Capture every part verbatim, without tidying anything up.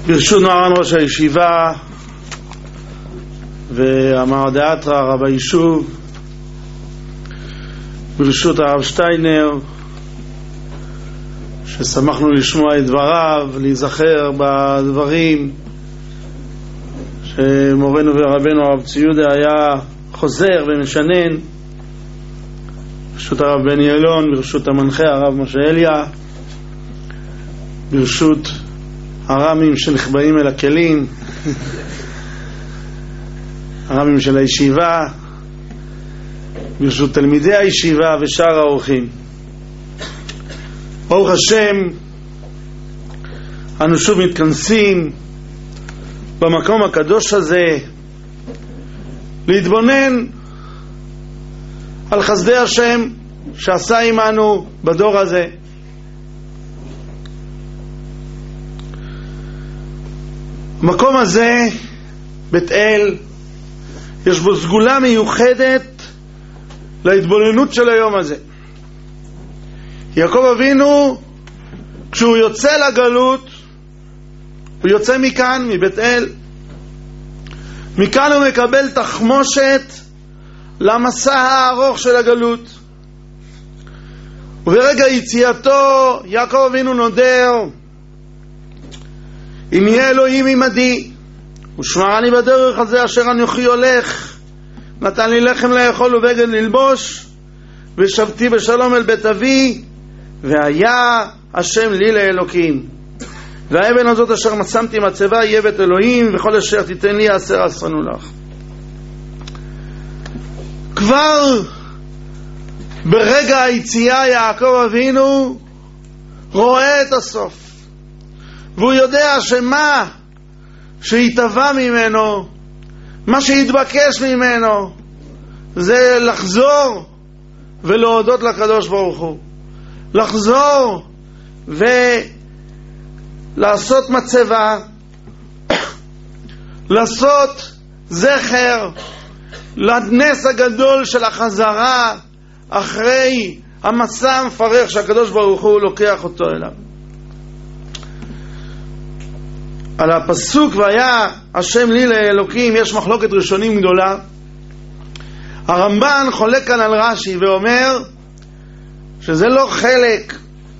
ברשות מרן ראש הישיבה והמרדאתרא רב היישוב, ברשות הרב שטיינר ששמחנו לשמוע את דבריו, להיזכר בדברים שמורנו ורבנו הרב ציודה היה חוזר ומשנן, ברשות הרב בני אלון, ברשות המנחה הרב משה אליה, ברשות הרמים שנחבאים אל הכלים, הרמים של הישיבה, ברשות תלמידי הישיבה ושאר האורחים. ברוך השם, אנו שוב מתכנסים במקום הקדוש הזה להתבונן על חסדי השם שעשה עמנו בדור הזה. המקום הזה, בית אל, יש בו סגולה מיוחדת להתבוננות של היום הזה. יעקב אבינו, כשהוא יוצא לגלות, הוא יוצא מכאן, מבית אל, מכאן הוא מקבל תחמושת למסע הארוך של הגלות. וברגע יציאתו יעקב אבינו נודר, אם יהיה אלוהים עמדי ושמרני בדרך הזה אשר אנוכי הולך, נתן לי לחם לאכול ובגד ללבוש, ושבתי בשלום אל בית אבי, והיה השם לי לאלוקים. והאבן הזאת אשר מצמתי מצבה יהיה בית אלוהים, וכל אשר תיתן לי אעשה עשנו לך. כבר ברגע היציאה יעקב אבינו רואה את הסוף, והוא יודע שמה שהתהווה ממנו, מה שהתבקש ממנו, זה לחזור ולהודות לקדוש ברוך הוא, לחזור ולעשות מצבה, לעשות זכר לנס הגדול של החזרה אחרי המסע המפרך שהקדוש ברוך הוא לוקח אותו אליו. על הפסוק והיה השם לי לאלוקים יש מחלוקת ראשונים גדולה. הרמב"ן חולק כאן על רש"י ואומר שזה לא חלק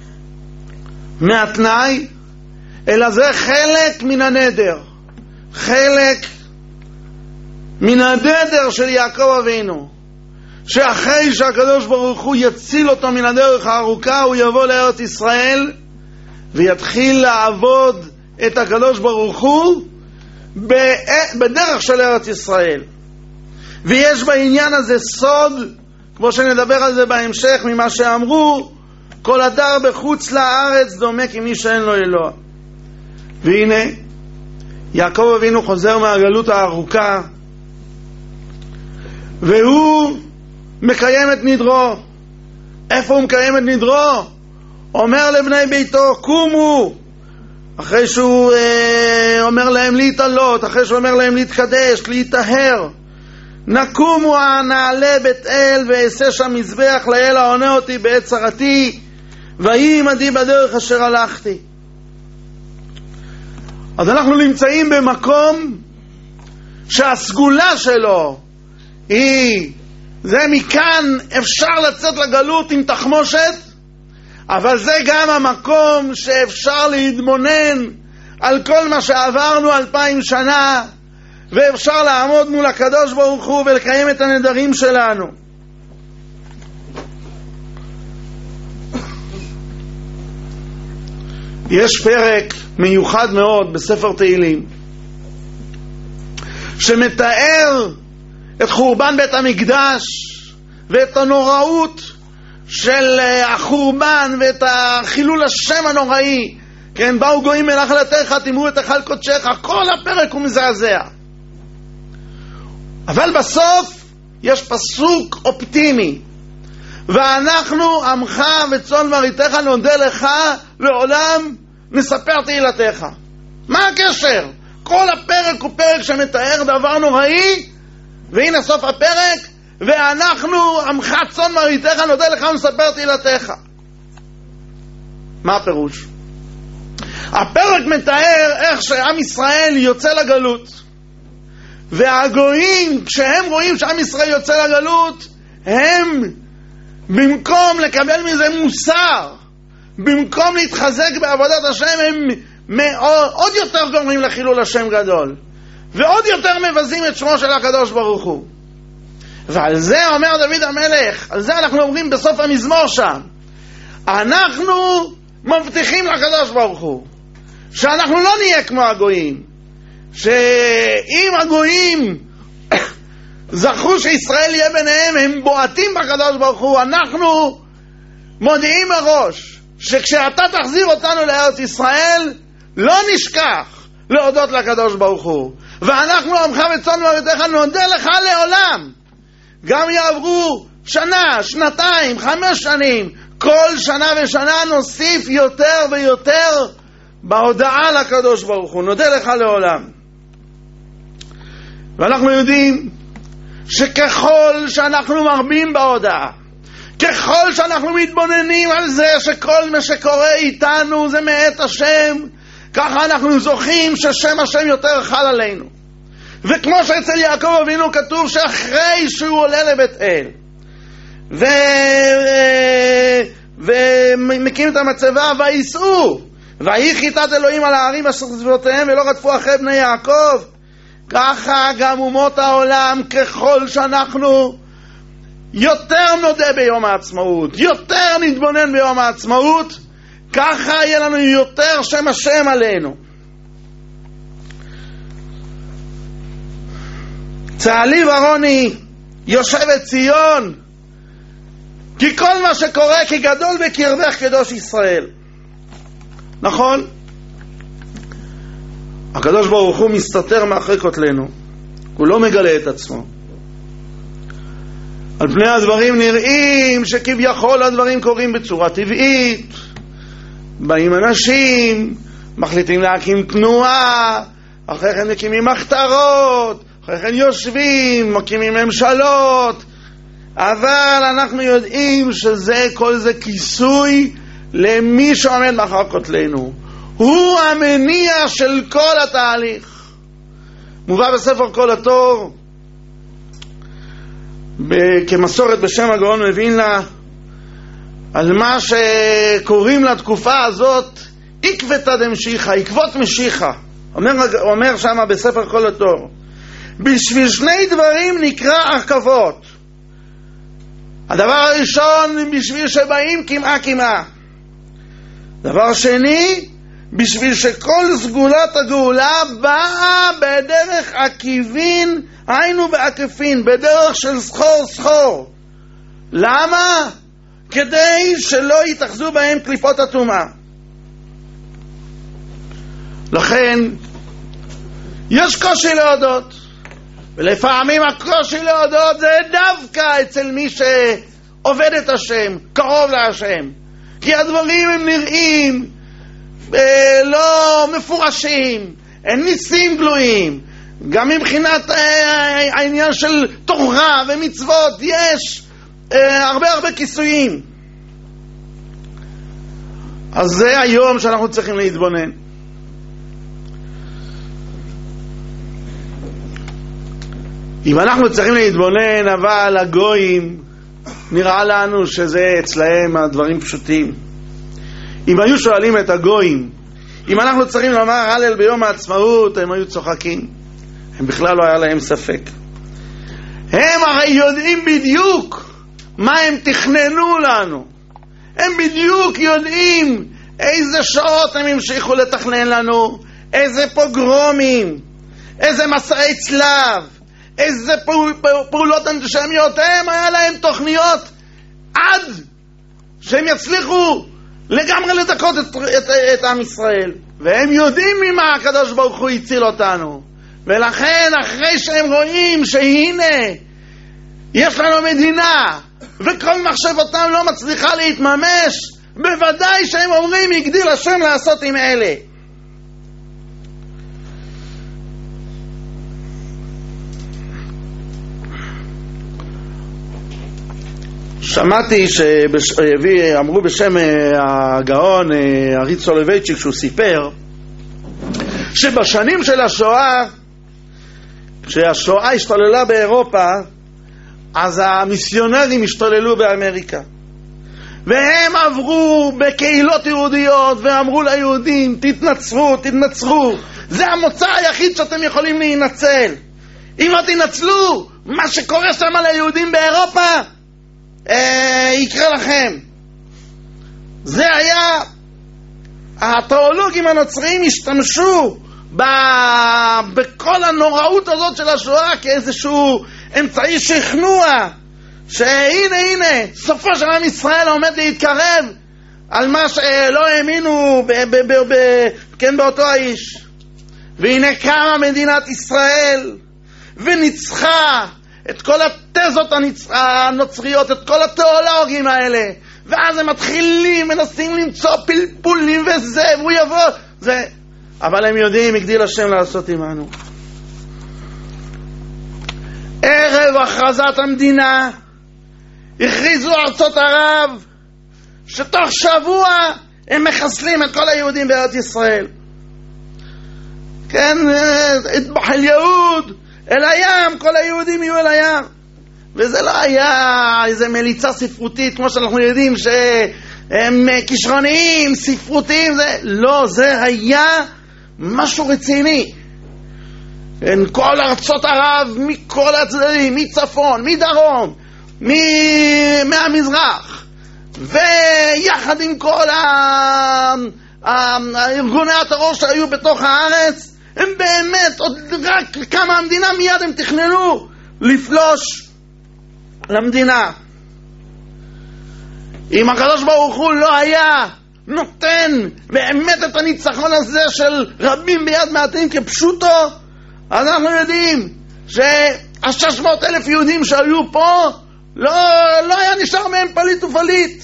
מהתנאי, אלא זה חלק מן הנדר, חלק מן הנדר של יעקב אבינו, שאחרי שהקדוש ברוך הוא יציל אותו מן הדרך הארוכה, הוא יבוא לארץ ישראל ויתחיל לעבוד את הקדוש ברוך הוא בדרך של ארץ ישראל. ויש בעניין הזה סוד, כמו שנדבר על זה בהמשך, ממה שאמרו כל הדר בחוץ לארץ דומה כמי שאין לו אלוה. והנה יעקב אבינו חוזר מהגלות הארוכה, והוא מקיים את נדרו. איפה הוא מקיים את נדרו? אומר לבני ביתו קומו, אחרי שהוא אה, אומר להם להתעלות, אחרי שהוא אומר להם להתקדש, להתאהר, נקומו נעלה בית אל ואעשה שם מזבח לאל העונה אותי בעת צרתי, ויהי עמדי בדרך אשר הלכתי. אז אנחנו נמצאים במקום שהסגולה שלו היא, זה מכאן אפשר לצאת לגלות עם תחמושת, אבל זה גם המקום שאפשר להתבונן על כל מה שעברנו אלפיים שנה, ואפשר לעמוד מול הקדוש ברוך הוא ולקיים את הנדרים שלנו. יש פרק מיוחד מאוד בספר תהילים שמתאר את חורבן בית המקדש ואת הנוראות של החורבן ואת החילול השם הנוראי. כן, באו גויים אל נחלתך, תמרו את היכל קודשך. כל הפרק הוא מזעזע, אבל בסוף יש פסוק אופטימי, ואנחנו עמך וצאן מרעיתך נודה לך לעולם נספר תהילתך. מה הקשר? כל הפרק הוא פרק שמתאר דבר נוראי, והנה סוף הפרק, ואנחנו עמך צאן מרעיתך נודה לך ונספר תהילתך. מה הפירוש? הפרק מתאר איך שעם ישראל יוצא לגלות, והגויים כשהם רואים שעם ישראל יוצא לגלות, הם במקום לקבל מזה מוסר, במקום להתחזק בעבודת השם, הם עוד יותר גורמים לחילול השם גדול, ועוד יותר מבזים את שמו של הקדוש ברוך הוא. ועל זה אומר דוד המלך, על זה אנחנו אומרים בסוף המזמור שם, אנחנו מבטיחים לקדוש ברוך הוא שאנחנו לא נהיה כמו הגויים, שאם הגויים זכו שישראל יהיה ביניהם, הם בועטים בקדוש ברוך הוא. אנחנו מודיעים מראש שכשאתה תחזיר אותנו לארץ ישראל, לא נשכח להודות לקדוש ברוך הוא, ואנחנו עמך וצאן מרעיתך נודה לך לעולם. גם יעברו שנה, שנתיים, חמש שנים, כל שנה ושנה נוסיף יותר ויותר בהודעה לקדוש ברוך הוא, נודה לך לעולם. ואנחנו יודעים שככל שאנחנו מרבים בהודעה, ככל שאנחנו מתבוננים על זה שכל מה שקורה איתנו זה מאת השם, ככה אנחנו זוכים ששם השם יותר חל עלינו. וכמו שאצל יעקב אבינו כתוב שאחרי שהוא עולה לבית אל ו... ומקים את המצבה, וייסעו ויהי חיטת אלוהים על הערים אשר סביבותיהם ולא רדפו אחרי בני יעקב, ככה גם אומות העולם, ככל שאנחנו יותר נודה ביום העצמאות, יותר נתבונן ביום העצמאות, ככה יהיה לנו יותר שם השם עלינו. צהלי ורוני יושבת ציון, כי כל מה שקורה כי גדול בקרבך קדוש ישראל. נכון? הקדוש ברוך הוא מסתתר מאחורי כותלנו, הוא לא מגלה את עצמו. על פני הדברים נראים שכביכול הדברים קורים בצורה טבעית, באים אנשים, מחליטים להקים תנועה, אחרי כן מקימים מחתרות, אחרי כן יושבים, מקימים ממשלות, אבל אנחנו יודעים שזה, כל זה כיסוי למי שעומד מאחורי כותלנו. הוא המניע של כל התהליך. מובא בספר כל התור כמסורת בשם הגאון מווילנה על מה שקוראים לתקופה הזאת עקבתא דמשיחא, עקבות משיחא. אומר, אומר שם בספר כל התור, בשביל שני דברים נקרא עקבות. הדבר הראשון, בשביל שבאים כמעה כמעה. דבר שני, בשביל שכל סגולת הגאולה באה בדרך עקיבין, היינו בעקיפין, בדרך של סחור סחור. למה? כדי שלא יתאחזו בהם קליפות הטומאה. לכן יש קושי להודות, ולפעמים הקושי להודות זה דווקא אצל מי שעובד את השם, קרוב להשם, כי הדברים הם נראים אה, לא מפורשים, אין ניסים גלויים. גם מבחינת אה, העניין של תורה ומצוות יש אה, הרבה הרבה כיסויים. אז זה היום שאנחנו צריכים להתבונן. אם אנחנו צריכים להתבונן, אבל הגויים נראה לנו שזה אצלהם הדברים פשוטים. אם היו שואלים את הגויים אם אנחנו צריכים לומר הלל ביום העצמאות, הם היו צוחקים, הם בכלל לא היה להם ספק. הם הרי יודעים בדיוק מה הם תכננו לנו, הם בדיוק יודעים איזה שעות הם המשיכו לתכנן לנו, איזה פוגרומים, איזה מסעי צלב, איזה פעול, פעולות אנטישמיות. הם היה להם תוכניות עד שהם יצליחו לגמרי לדכות את, את, את עם ישראל, והם יודעים ממה הקדוש ברוך הוא הציל אותנו. ולכן אחרי שהם רואים שהנה יש לנו מדינה וכל מחשבותם לא מצליחה להתממש, בוודאי שהם אומרים יגדיל השם לעשות עם אלה. שמעתי שאמרו בשם הגאון אריץ סולובייצ'יק, שהוא סיפר שבשנים של השואה, כשהשואה השתוללה באירופה, אז המיסיונרים השתוללו באמריקה, והם עברו בקהילות יהודיות ואמרו ליהודים, תתנצרו, תתנצרו, זה המוצא היחיד שאתם יכולים להינצל. אם לא תנצלו, מה שקורה שם על היהודים באירופה אה, יקרה לכם. זה היה, התיאולוגים הנוצריים השתמשו ב, בכל הנוראות הזאת של השואה כאיזשהו אמצעי שכנוע, שהנה הנה סופו של עם ישראל עומד להתקרב על מה שלא האמינו ב, ב, ב, ב, כן באותו האיש. והנה קמה מדינת ישראל וניצחה את כל התזות הנוצריות, את כל התיאולוגים האלה, ואז הם מתחילים, מנסים למצוא פלפולים וזה, והוא יבוא זה, אבל הם יודעים, הגדיל השם לעשות עמנו. ערב הכרזת המדינה הכריזו ארצות ערב שתוך שבוע הם מחסלים את כל היהודים בארץ ישראל. כן, אטבח אל יהוד, אל הים, כל היהודים יהיו אל הים. וזה לא היה איזה מליצה ספרותית כמו שאנחנו יודעים שהם כישרוניים, ספרותיים, זה לא, זה היה משהו רציני. כל ארצות ערב מכל הצדדים, מצפון, מדרום, מ- מהמזרח, ויחד עם כל הארגוני הטרור שהיו בתוך הארץ, הם באמת, עוד רק כמה המדינה מיד הם תכננו לפלוש למדינה. אם הקדוש ברוך הוא לא היה נותן באמת את הניצחון הזה של רבים ביד מעטים כפשוטו, אז אנחנו יודעים שהשש מאות אלף יהודים שהיו פה לא, לא היה נשאר מהם פליט ופליט.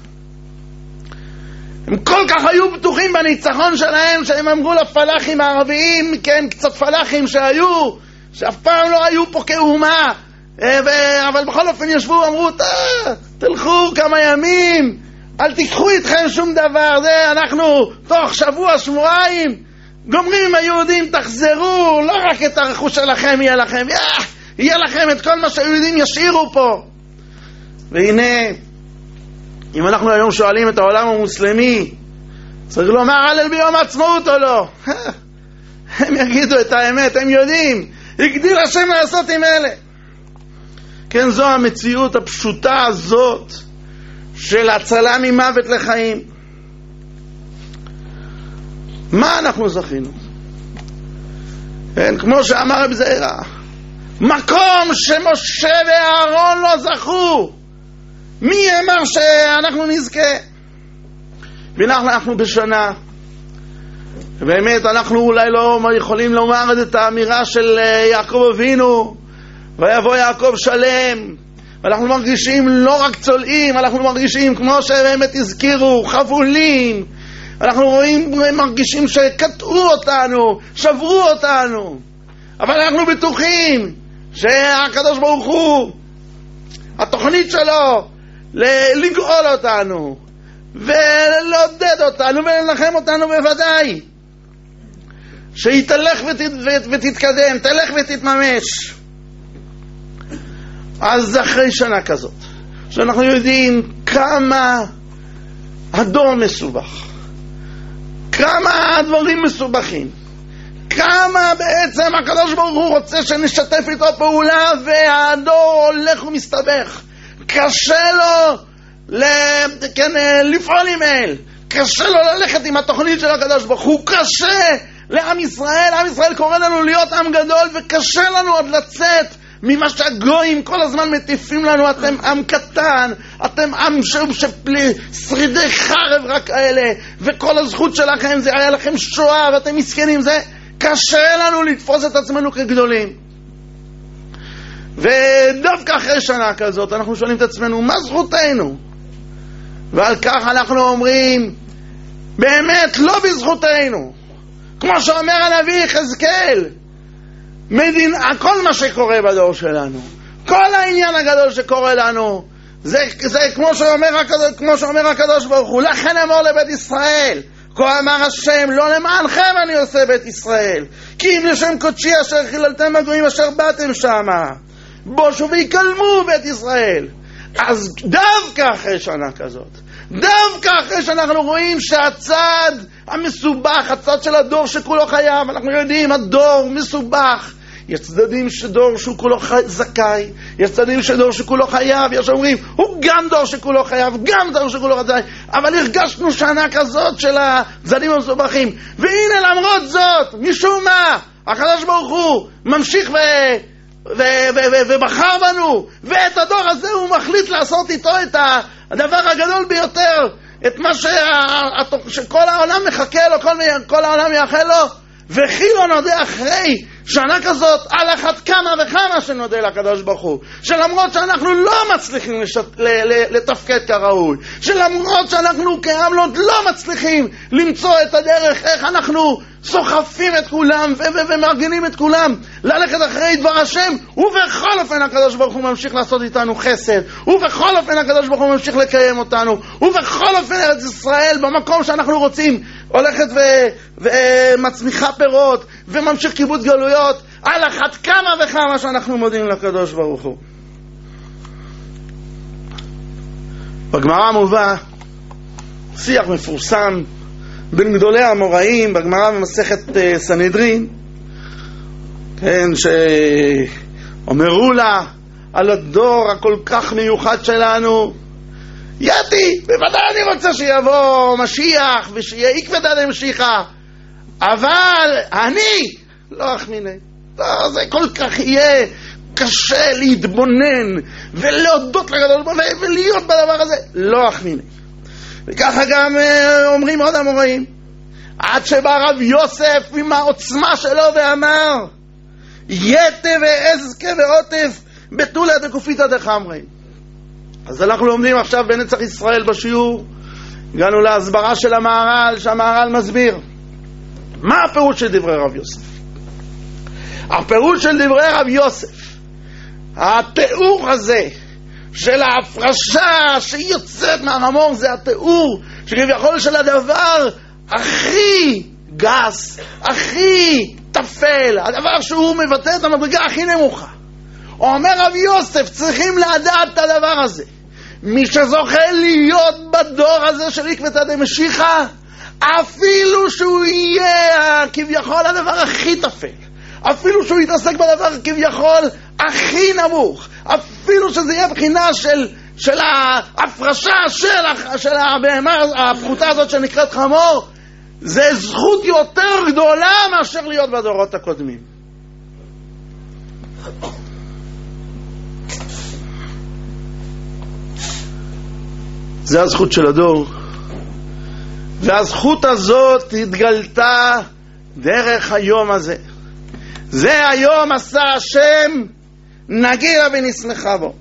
הם כל כך היו בטוחים בניצחון שלהם שהם אמרו לפלאחים הערביים, כן, קצת פלאחים שהיו, שאף פעם לא היו פה כאומה, אבל בכל אופן ישבו ואמרו, תלכו כמה ימים, אל תיקחו איתכם שום דבר, זה אנחנו תוך שבוע שבועיים גומרים היהודים, תחזרו, לא רק את הרכוש שלכם יהיה לכם, יהיה לכם את כל מה שהיהודים ישאירו פה. והנה, אם אנחנו היום שואלים את העולם המוסלמי, צריך לומר הלל ביום העצמאות או לא? הם יגידו את האמת, הם יודעים, הגדיל השם לעשות עם אלה. כן, זו המציאות הפשוטה הזאת של הצלה ממוות לחיים. מה אנחנו זכינו? כן, כמו שאמר רבי זעירא, מקום שמשה ואהרון לא זכו, מי אמר שאנחנו נזכה? ואנחנו אנחנו בשנה, באמת אנחנו אולי לא יכולים לומר את האמירה של יעקב אבינו, ויבוא יעקב שלם, ואנחנו מרגישים לא רק צולעים, אנחנו מרגישים כמו שבאמת הזכירו, חבולים, אנחנו רואים, מרגישים שקטעו אותנו, שברו אותנו, אבל אנחנו בטוחים שהקדוש ברוך הוא, התוכנית שלו לגאול אותנו ולעודד אותנו ולנחם אותנו בוודאי שהיא תלך ות, ות, ותתקדם, תלך ותתממש. אז אחרי שנה כזאת שאנחנו יודעים כמה הדור מסובך, כמה הדברים מסובכים, כמה בעצם הקדוש ברוך הוא רוצה שנשתף איתו פעולה והדור הולך ומסתבך, קשה לו ל... כן, לפעול עם אל, קשה לו ללכת עם התוכנית של הקדוש ברוך הוא, קשה לעם ישראל, עם ישראל קורא לנו להיות עם גדול וקשה לנו עוד לצאת ממה שהגויים כל הזמן מטיפים לנו, אתם עם קטן, אתם עם ששרידי חרב רק האלה, וכל הזכות שלכם זה היה לכם שואה ואתם מסכנים, זה קשה לנו לתפוס את עצמנו כגדולים. ודווקא אחרי שנה כזאת אנחנו שואלים את עצמנו מה זכותנו, ועל כך אנחנו אומרים באמת לא בזכותנו, כמו שאומר הנביא יחזקאל, מדין, כל מה שקורה בדור שלנו, כל העניין הגדול שקורה לנו, זה, זה כמו שאומר הקדוש, כמו שאומר הקדוש ברוך הוא, לכן אמור לבית ישראל, כה אמר השם, לא למענכם אני עושה בית ישראל, כי אם לשם קודשי אשר חיללתם בגויים אשר באתם שמה, בושו ויקלמו בית ישראל. אז דווקא אחרי שנה כזאת, דווקא אחרי שאנחנו רואים שהצד המסובך, הצד של הדור שכולו חייב, אנחנו יודעים, הדור מסובך, יש צדדים שדור שהוא כולו זכאי, יש צדדים שדור שכולו חייב, יש אומרים, הוא גם דור שכולו חייב, גם דור שכולו זכאי, אבל הרגשנו שנה כזאת של הצדדים המסובכים, והנה למרות זאת, משום מה, הקדוש ברוך הוא ממשיך ו... ו- ו- ו- ובחר בנו, ואת הדור הזה הוא מחליט לעשות איתו את הדבר הגדול ביותר, את מה שה- שכל העולם מחכה לו, כל, כל העולם יאחל לו, וכי לא נודה אחרי שנה כזאת, על אחת כמה וכמה שנודה לקדוש ברוך הוא, שלמרות שאנחנו לא מצליחים לשת, ל- ל- לתפקד כראוי, שלמרות שאנחנו כעמלות לא מצליחים למצוא את הדרך איך אנחנו סוחפים את כולם ו- ו- ומארגנים את כולם ללכת אחרי דבר השם, ובכל אופן הקדוש ברוך הוא ממשיך לעשות איתנו חסד, ובכל אופן הקדוש ברוך הוא ממשיך לקיים אותנו, ובכל אופן ארץ ישראל במקום שאנחנו רוצים הולכת ו- ומצמיחה פירות וממשיך קיבוץ גלויות, על אחת כמה וכמה שאנחנו מודים לקדוש ברוך הוא. בגמרא מובא שיח מפורסם בין גדולי האמוראים בגמרא במסכת סנהדרין, כן, שאומרו לה על הדור הכל כך מיוחד שלנו, יתי, בוודאי אני רוצה שיבוא משיח ושיהיה עקבתא דמשיחא, אבל אני לא אחמיני. לא, זה כל כך יהיה קשה להתבונן ולהודות לגדול ולהיות בדבר הזה, לא אחמיני. וככה גם אומרים עוד אמוראים, עד שבא רב יוסף עם העוצמה שלו ואמר, יתה ואזכה ועוטף בתולא דקופיתא דחמרי. אז אנחנו לומדים עכשיו בנצח ישראל בשיעור, הגענו להסברה של המהר"ל, שהמהר"ל מסביר מה הפירוש של דברי רב יוסף. הפירוש של דברי רב יוסף, התיאור הזה של ההפרשה שיוצאת מהרמור, זה התיאור שכביכול של הדבר הכי גס, הכי תפל, הדבר שהוא מבטא את המדרגה הכי נמוכה. אומר רב יוסף, צריכים לדעת את הדבר הזה. מי שזוכה להיות בדור הזה של עקבתא דמשיחא, אפילו שהוא יהיה כביכול הדבר הכי תפל, אפילו שהוא יתעסק בדבר כביכול הכי נמוך, אפילו שזה יהיה בחינה של, של ההפרשה של, של הבהמה הפחותה הזאת שנקראת חמור, זה זכות יותר גדולה מאשר להיות בדורות הקודמים. זה הזכות של הדור, והזכות הזאת התגלתה דרך היום הזה. זה היום עשה השם, נגילה ונשמחה בו.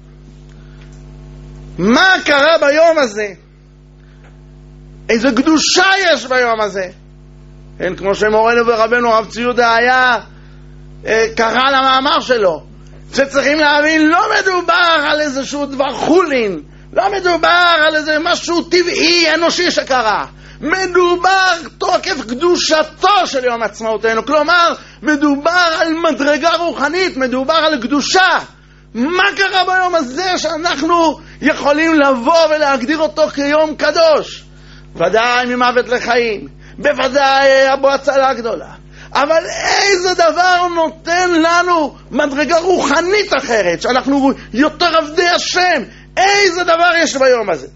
מה קרה ביום הזה? איזו קדושה יש ביום הזה? כן, כמו שמורנו ורבנו הרב צבי יהודה היה אה, קרא למאמר שלו, שצריכים להבין, לא מדובר על איזשהו דבר חולין, לא מדובר על איזה משהו טבעי אנושי שקרה, מדובר תוקף קדושתו של יום עצמאותנו, כלומר מדובר על מדרגה רוחנית, מדובר על קדושה. מה קרה ביום הזה שאנחנו יכולים לבוא ולהגדיר אותו כיום קדוש? ודאי ממוות לחיים, בוודאי אבו הצלה הגדולה, אבל איזה דבר נותן לנו מדרגה רוחנית אחרת, שאנחנו יותר עבדי השם? איזה דבר יש ביום הזה?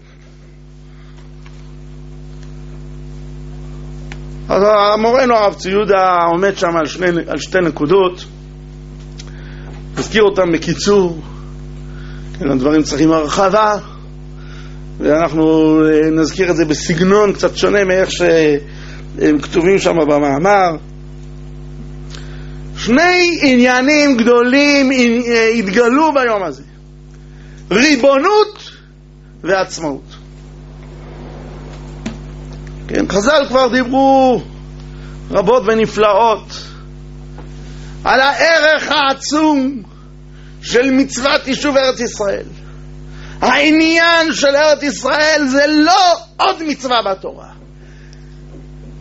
אז המורנו הרב צבי יהודה עומד שם על, שני, על שתי נקודות, נזכיר אותם בקיצור, כן, הדברים צריכים הרחבה, ואנחנו נזכיר את זה בסגנון קצת שונה מאיך שהם כתובים שם במאמר. שני עניינים גדולים התגלו ביום הזה, ריבונות ועצמאות. כן, חז"ל כבר דיברו רבות ונפלאות על הערך העצום של מצוות יישוב ארץ ישראל. העניין של ארץ ישראל זה לא עוד מצווה בתורה,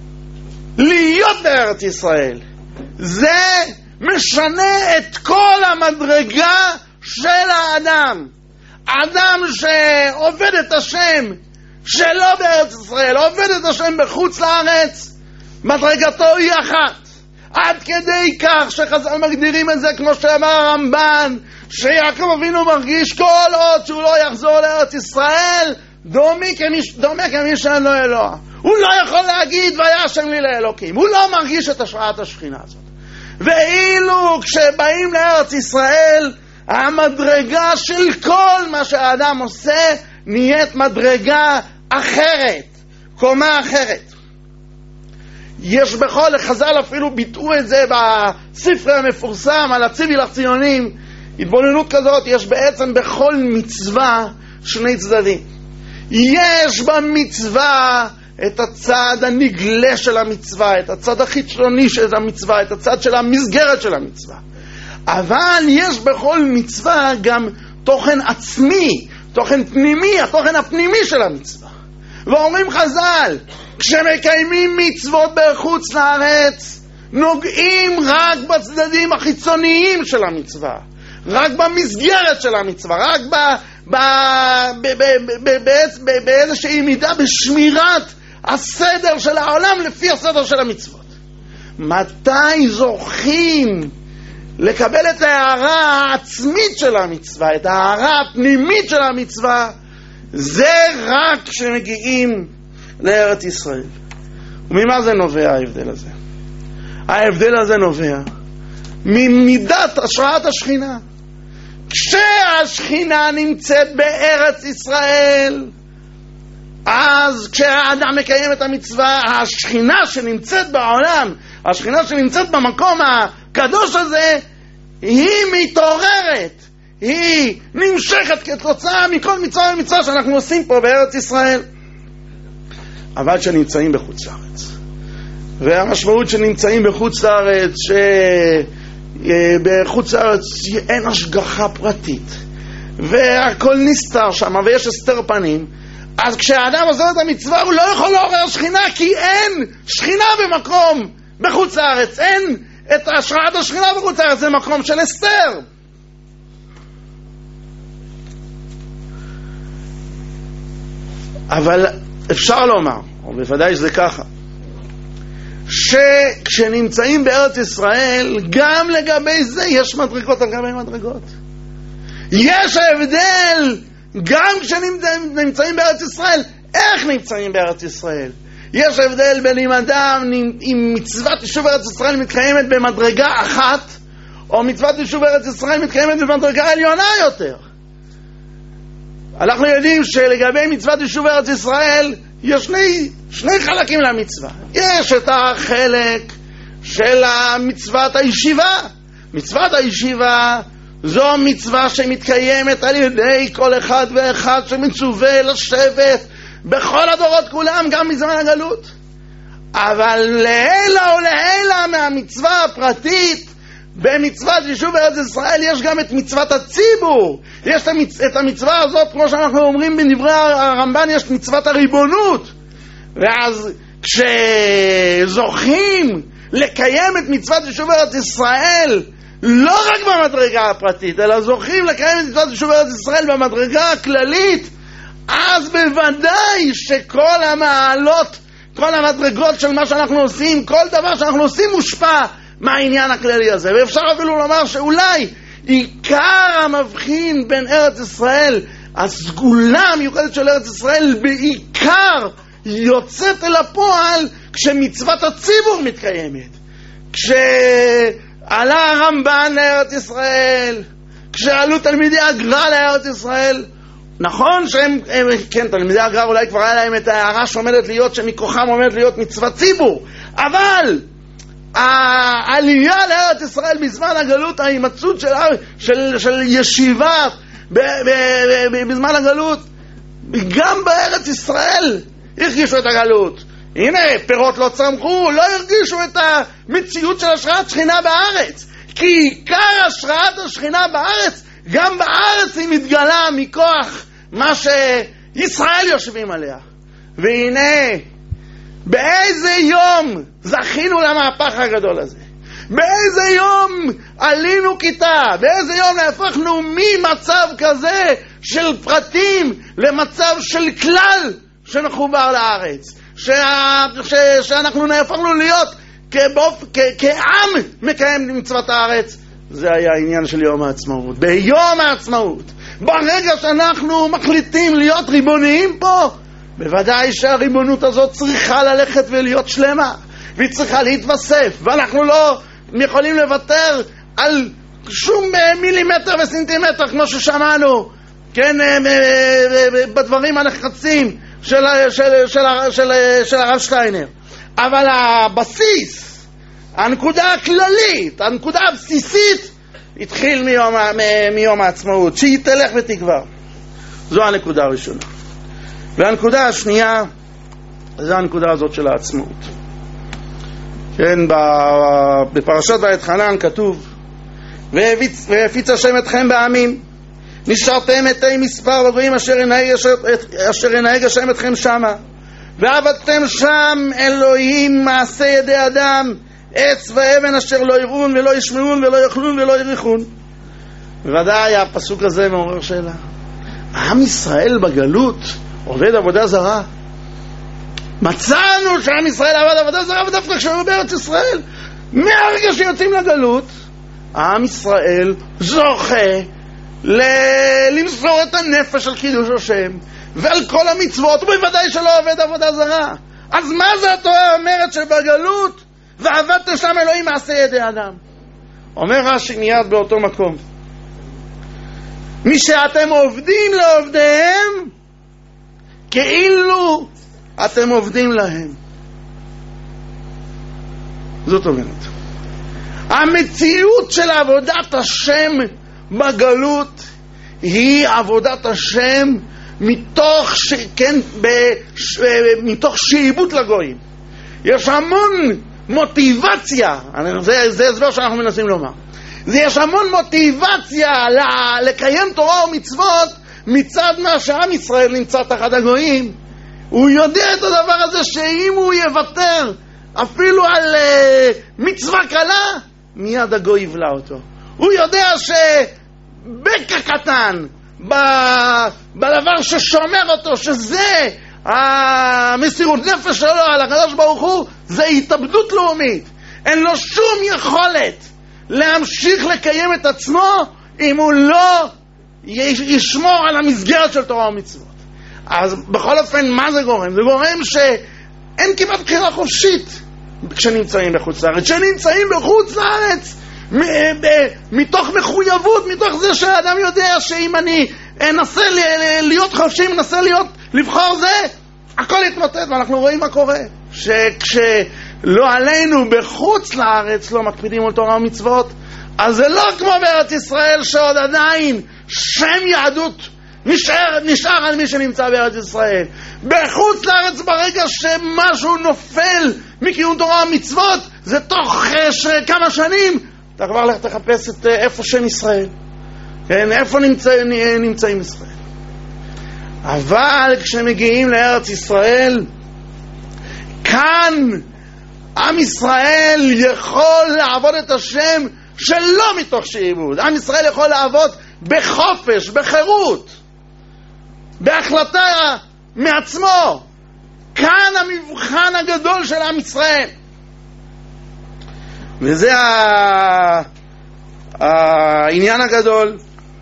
להיות בארץ ישראל. זה משנה את כל המדרגה של האדם. האדם שעובד את השם שלא בארץ ישראל, עובד את השם בחוץ לארץ, מדרגתו היא אחת. עד כדי כך שחז"ל מגדירים את זה, כמו שאמר הרמב"ן, שיעקב אבינו מרגיש כל עוד שהוא לא יחזור לארץ ישראל, דומה כמי, דומה כמי שאין לו אלוה. הוא לא יכול להגיד וישם לי לאלוקים. הוא לא מרגיש את השראת השכינה הזאת. ואילו כשבאים לארץ ישראל, המדרגה של כל מה שהאדם עושה נהיית מדרגה אחרת, קומה אחרת. יש בכל, חז"ל אפילו ביטאו את זה בספר המפורסם על הציווי לציונים, התבוננות כזאת. יש בעצם בכל מצווה שני צדדים. יש במצווה את הצד הנגלה של המצווה, את הצד החיצוני של המצווה, את הצד של המסגרת של המצווה. אבל יש בכל מצווה גם תוכן עצמי, תוכן פנימי, התוכן הפנימי של המצווה. ואומרים חז"ל, כשמקיימים מצוות בחוץ לארץ, נוגעים רק בצדדים החיצוניים של המצווה, רק במסגרת של המצווה, רק ב, ב, ב, ב, ב, ב, ב, באיזושהי מידה בשמירת הסדר של העולם לפי הסדר של המצוות. מתי זוכים לקבל את ההערה העצמית של המצווה, את ההערה הפנימית של המצווה? זה רק כשמגיעים לארץ ישראל. וממה זה נובע ההבדל הזה? ההבדל הזה נובע ממידת השראת השכינה. כשהשכינה נמצאת בארץ ישראל, אז כשהאדם מקיים את המצווה, השכינה שנמצאת בעולם, השכינה שנמצאת במקום הקדוש הזה, היא מתעוררת, היא נמשכת כתוצאה מכל מצווה ומצווה שאנחנו עושים פה בארץ ישראל. אבל שנמצאים בחוץ לארץ, והמשמעות שנמצאים בחוץ לארץ, שבחוץ לארץ אין השגחה פרטית והכל נסתר שם ויש הסתר פנים, אז כשהאדם עושה את המצווה הוא לא יכול לעורר שכינה, כי אין שכינה במקום בחוץ לארץ, אין את השראת השכינה בחוץ לארץ, זה מקום של הסתר. אבל אפשר לומר, או בוודאי שזה ככה, שכשנמצאים בארץ ישראל, גם לגבי זה יש מדרגות על גבי מדרגות. יש הבדל גם כשנמצאים בארץ ישראל, איך נמצאים בארץ ישראל. יש הבדל בין אם אדם, אם מצוות יישוב ארץ ישראל מתקיימת במדרגה אחת, או מצוות יישוב ארץ ישראל מתקיימת במדרגה עליונה יותר. אנחנו יודעים שלגבי מצוות יישוב ארץ ישראל יש שני, שני חלקים למצווה. יש את החלק של מצוות הישיבה. מצוות הישיבה זו מצווה שמתקיימת על ידי כל אחד ואחד שמצווה לשבת בכל הדורות כולם, גם מזמן הגלות. אבל לעילה ולעילה מהמצווה הפרטית, במצוות יישוב ארץ ישראל יש גם את מצוות הציבור. יש את המצווה הזאת, כמו שאנחנו אומרים בדברי הרמב"ן, יש מצוות הריבונות. ואז כשזוכים לקיים את מצוות יישוב ארץ ישראל לא רק במדרגה הפרטית, אלא זוכים לקיים את מצוות יישוב ארץ ישראל במדרגה הכללית, אז בוודאי שכל המעלות, כל המדרגות של מה שאנחנו עושים, כל דבר שאנחנו עושים מושפע מהעניין הכללי הזה. ואפשר אפילו לומר שאולי עיקר המבחין בין ארץ ישראל, הסגולה המיוחדת של ארץ ישראל, בעיקר יוצאת אל הפועל כשמצוות הציבור מתקיימת. כשעלה הרמב"ן לארץ ישראל, כשעלו תלמידי הגר"א לארץ ישראל, נכון שהם, הם, כן, תלמידי הגר"א אולי כבר היה להם את ההערה שעומדת להיות, שמכוחם עומדת להיות מצוות ציבור, אבל העלייה לארץ ישראל בזמן הגלות, ההימצאות של, של, של ישיבה ב, ב, ב, בזמן הגלות, גם בארץ ישראל הרגישו את הגלות. הנה, פירות לא צמחו, לא הרגישו את המציאות של השראת שכינה בארץ, כי עיקר השראת השכינה בארץ, גם בארץ היא מתגלה מכוח מה שישראל יושבים עליה. והנה באיזה יום זכינו למהפך הגדול הזה? באיזה יום עלינו כיתה? באיזה יום הפכנו ממצב כזה של פרטים למצב של כלל שמחובר לארץ? שה... ש... שאנחנו נהפכנו להיות כבוף... כ... כעם מקיים מצוות הארץ. זה היה העניין של יום העצמאות. ביום העצמאות, ברגע שאנחנו מחליטים להיות ריבוניים פה, בוודאי שהריבונות הזאת צריכה ללכת ולהיות שלמה, והיא צריכה להתווסף, ואנחנו לא יכולים לוותר על שום מילימטר וסנטימטר כמו ששמענו, כן, בדברים הנחרצים של, של, של, של, של הרב שטיינר. אבל הבסיס, הנקודה הכללית, הנקודה הבסיסית, התחיל מיום, מיום העצמאות, שהיא תלך ותגבר. זו הנקודה הראשונה. והנקודה השנייה, זו הנקודה הזאת של העצמאות. כן, בפרשת ואתחנן כתוב, והפיץ השם אתכם בעמים, נשארתם מתי מספר וגויים אשר ינהג, אשר ינהג השם אתכם שמה, ועבדתם שם אלוהים מעשה ידי אדם, עץ ואבן אשר לא יראון ולא ישמעון ולא יאכלון ולא יריחון. בוודאי הפסוק הזה מעורר שאלה. עם ישראל בגלות עובד עבודה זרה. מצאנו שעם ישראל עבד עבודה זרה, ודווקא כשהוא בארץ ישראל, מהרגע שיוצאים לגלות, עם ישראל זוכה ל- למסור את הנפש על קידוש השם ועל כל המצוות, ובוודאי שלא עובד עבודה זרה. אז מה זה התורה אומרת שבגלות ועבדתם שם אלוהים מעשה ידי אדם? אומר רש"י מיד באותו מקום, מי שאתם עובדים לעובדיהם כאילו אתם עובדים להם. זאת אומרת, המציאות של עבודת השם בגלות היא עבודת השם מתוך ש... כן, בש... מתוך שעבוד לגויים. יש המון מוטיבציה, זה, זה הסבר שאנחנו מנסים לומר, זה יש המון מוטיבציה לקיים תורה ומצוות מצד מה שעם ישראל נמצא תחת הגויים. הוא יודע את הדבר הזה שאם הוא יוותר אפילו על uh, מצווה קלה, מיד הגוי יבלע אותו. הוא יודע שבקע קטן ב... בדבר ששומר אותו, שזה המסירות נפש שלו על הקדוש ברוך הוא, זה התאבדות לאומית. אין לו שום יכולת להמשיך לקיים את עצמו אם הוא לא ישמור על המסגרת של תורה ומצוות. אז בכל אופן, מה זה גורם? זה גורם שאין כמעט בחירה חופשית כשנמצאים בחוץ לארץ. כשנמצאים בחוץ לארץ מתוך מחויבות, מתוך זה שהאדם יודע שאם אני אנסה להיות חופשי, אנסה להיות, לבחור זה, הכל יתמוטט. ואנחנו רואים מה קורה. שכשלא עלינו בחוץ לארץ לא מקפידים על תורה ומצוות, אז זה לא כמו בארץ ישראל שעוד עדיין שם יהדות נשאר, נשאר על מי שנמצא בארץ ישראל. בחוץ לארץ ברגע שמשהו נופל מקיום תורה ומצוות, זה תוך ש... כמה שנים אתה כבר לך תחפש את איפה שם ישראל, כן, איפה נמצא, נמצאים ישראל. אבל כשמגיעים לארץ ישראל, כאן עם ישראל יכול לעבוד את השם שלא מתוך שעבוד. עם ישראל יכול לעבוד בחופש, בחירות, בהחלטה מעצמו. כאן המבחן הגדול של עם ישראל. וזה העניין הגדול,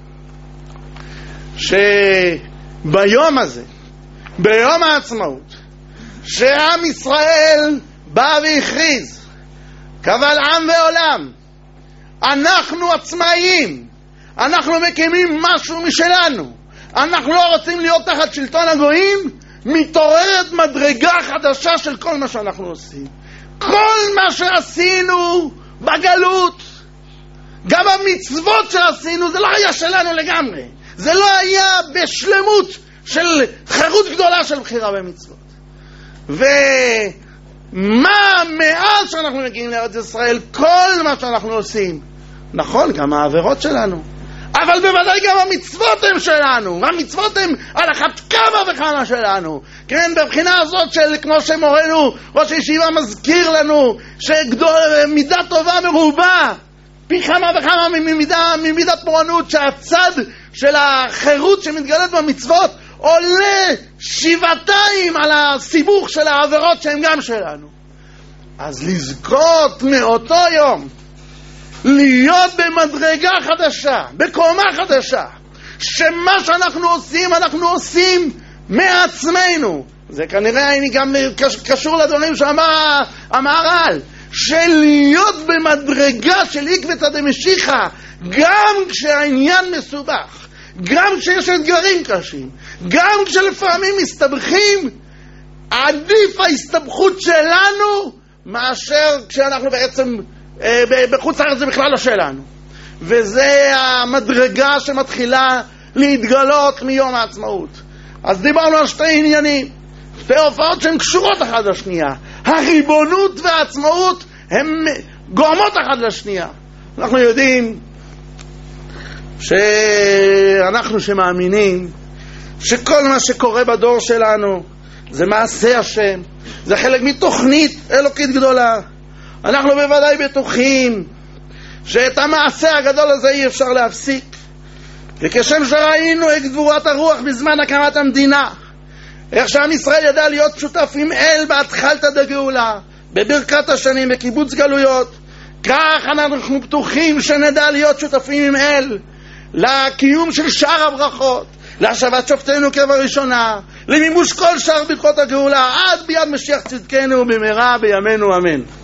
שביום הזה, ביום העצמאות, שעם ישראל בא והכריז קבל עם ועולם, אנחנו עצמאיים, אנחנו מקימים משהו משלנו, אנחנו לא רוצים להיות תחת שלטון הגויים, מתעוררת מדרגה חדשה של כל מה שאנחנו עושים. כל מה שעשינו בגלות, גם המצוות שעשינו, זה לא היה שלנו לגמרי. זה לא היה בשלמות של חירות גדולה של בחירה במצוות. ומה מאז שאנחנו מגיעים לארץ ישראל, כל מה שאנחנו עושים, נכון, גם העבירות שלנו, אבל בוודאי גם המצוות הם שלנו. המצוות הם על אחת כמה וכמה שלנו. כן, בבחינה הזאת של, כמו שמורנו ראש הישיבה מזכיר לנו, שמידה טובה מרובה פי כמה וכמה ממידה, ממידת פורענות, שהצד של החירות שמתגלית במצוות עולה שבעתיים על הסיבוך של העבירות שהן גם שלנו. אז לזכות מאותו יום להיות במדרגה חדשה, בקומה חדשה, שמה שאנחנו עושים אנחנו עושים מעצמנו. זה כנראה גם קשור לדברים שאמר המהר"ל, של להיות במדרגה של עקבתא דמשיחא, גם כשהעניין מסובך, גם כשיש אתגרים קשים, גם כשלפעמים מסתבכים, עדיף ההסתבכות שלנו מאשר כשאנחנו בעצם אה, בחוץ לארץ, זה בכלל לא שלנו. וזה המדרגה שמתחילה להתגלות מיום העצמאות. אז דיברנו על שתי עניינים, שתי הופעות שהן קשורות אחת לשנייה. הריבונות והעצמאות הן גורמות אחת לשנייה. אנחנו יודעים שאנחנו שמאמינים שכל מה שקורה בדור שלנו זה מעשה השם, זה חלק מתוכנית אלוקית גדולה. אנחנו בוודאי בטוחים שאת המעשה הגדול הזה אי אפשר להפסיק, וכשם שראינו את גבורת הרוח בזמן הקמת המדינה, איך שעם ישראל ידע להיות שותף עם אל בהתחלתא דגאולה, בברכת השנים, בקיבוץ גלויות, כך אנחנו בטוחים שנדע להיות שותפים עם אל לקיום של שאר הברכות, להשבת שופטינו כבראשונה, למימוש כל שאר ברכות הגאולה, עד ביד משיח צדקנו במהרה בימינו אמן.